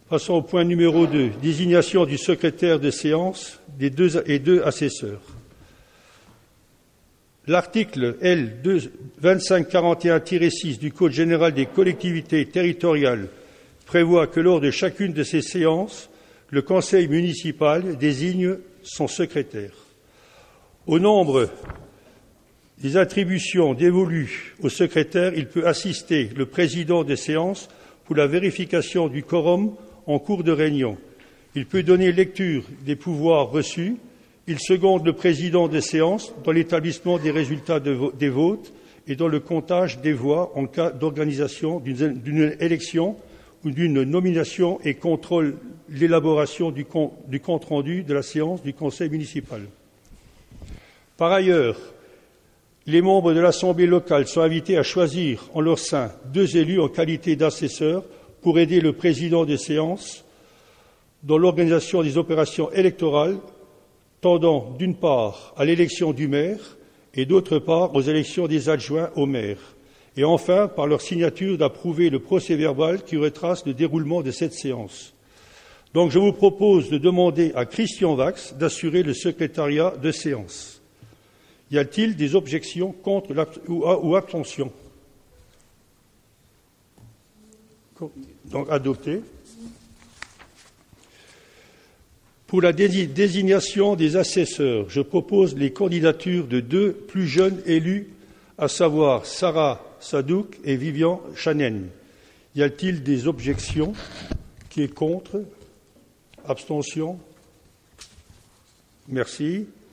Passons au point numéro 2, désignation du secrétaire de séance et deux assesseurs. L'article L. 2541-6 du Code général des collectivités territoriales prévoit que lors de chacune de ces séances, le conseil municipal désigne son secrétaire. Au nombre des attributions dévolues au secrétaire, il peut assister le président des séances pour la vérification du quorum en cours de réunion. Il peut donner lecture des pouvoirs reçus. Il seconde le président des séances dans l'établissement des résultats des votes et dans le comptage des voix en cas d'organisation d'une élection ou d'une nomination et contrôle l'élaboration du compte-rendu de la séance du conseil municipal. Par ailleurs, les membres de l'Assemblée locale sont invités à choisir en leur sein 2 élus en qualité d'assesseurs pour aider le président des séances dans l'organisation des opérations électorales tendant d'une part à l'élection du maire et d'autre part aux élections des adjoints au maire, et enfin par leur signature d'approuver le procès-verbal qui retrace le déroulement de cette séance. Donc je vous propose de demander à Christian Vax d'assurer le secrétariat de séance. Y a-t-il des objections contre ou abstentions? Donc adopté. Pour la désignation des assesseurs, je propose les candidatures de 2 plus jeunes élus, à savoir Sarah Sadouk et Vivian Chanen. Y a-t-il des objections? Qui est contre? Abstention? Merci.